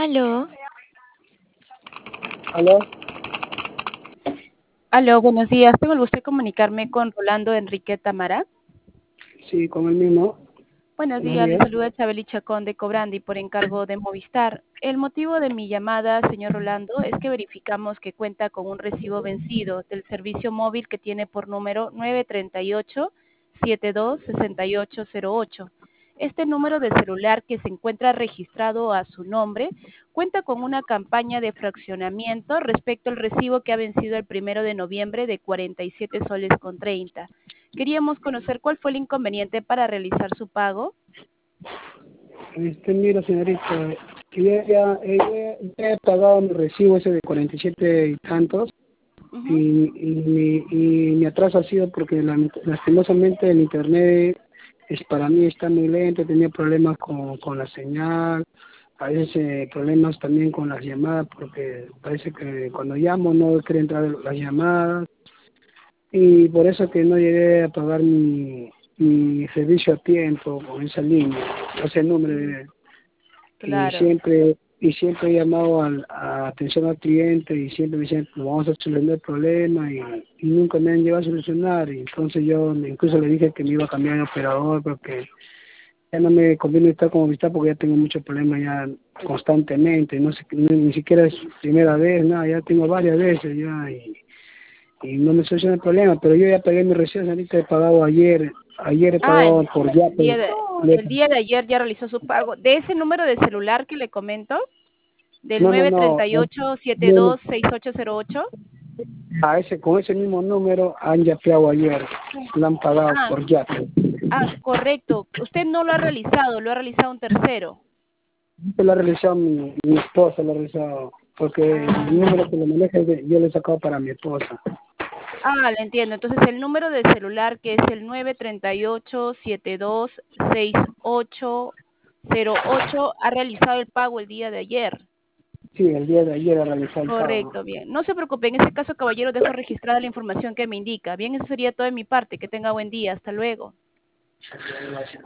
Aló, ¿Aló? Aló, buenos días. Tengo el gusto de comunicarme con Rolando Enrique Tamara. Sí, con el mismo. Buenos Buenos días, le días. saluda Chabeli Chacón de Cobrandi por encargo de Movistar. El motivo de mi llamada, señor Rolando, es que verificamos que cuenta con un recibo vencido del servicio móvil que tiene por número 938-726808. Este número de celular que se encuentra registrado a su nombre cuenta con una campaña de fraccionamiento respecto al recibo que ha vencido el 1 de noviembre de 47 soles con 30. Queríamos conocer cuál fue el inconveniente para realizar su pago. Mira, señorita, que ya he pagado mi recibo ese de 47 y tantos, Ujú. y mi atraso ha sido porque lastimosamente el internet para mí está muy lento, tenía problemas con la señal, a veces problemas también con las llamadas, porque parece que cuando llamo no quiere entrar las llamadas, y por eso que no llegué a pagar mi servicio a tiempo con esa línea, ese número Mm, y Claro, siempre he llamado a atención al cliente y siempre me dicen "Pues vamos a solucionar el problema", y nunca me han llegado a solucionar, y entonces yo incluso le dije que me iba a cambiar de operador porque ya no me conviene estar como está, porque ya tengo muchos problemas ya constantemente, no sé, ni siquiera es primera vez, nada, ya tengo varias veces ya, y no me soluciona el problema, pero yo ya pagué mi recibo, ahorita he pagado ayer he Ah, pagado por Yape. el día de ayer ya realizó su pago. De ese número de celular que le comento, del No, no, nueve no, treinta y ocho siete no, dos seis ocho cero ocho. con ese mismo número han yapeado ayer, lo han pagado Ah, por Yape. correcto. Usted no lo ha realizado, lo ha realizado un tercero. Esto lo ha realizado mi esposa, lo ha realizado, porque el Ah, número que lo maneja yo lo he sacado para mi esposa. le entiendo. Entonces, el número de celular que es el 938-726808 ha realizado el pago el día de ayer. Sí, el día de ayer ha realizado el pago. Correcto, bien. No se preocupe, en ese caso, caballero, dejo registrada la información que me indica. Bien, eso sería todo de mi parte. Que tenga buen día. Hasta luego.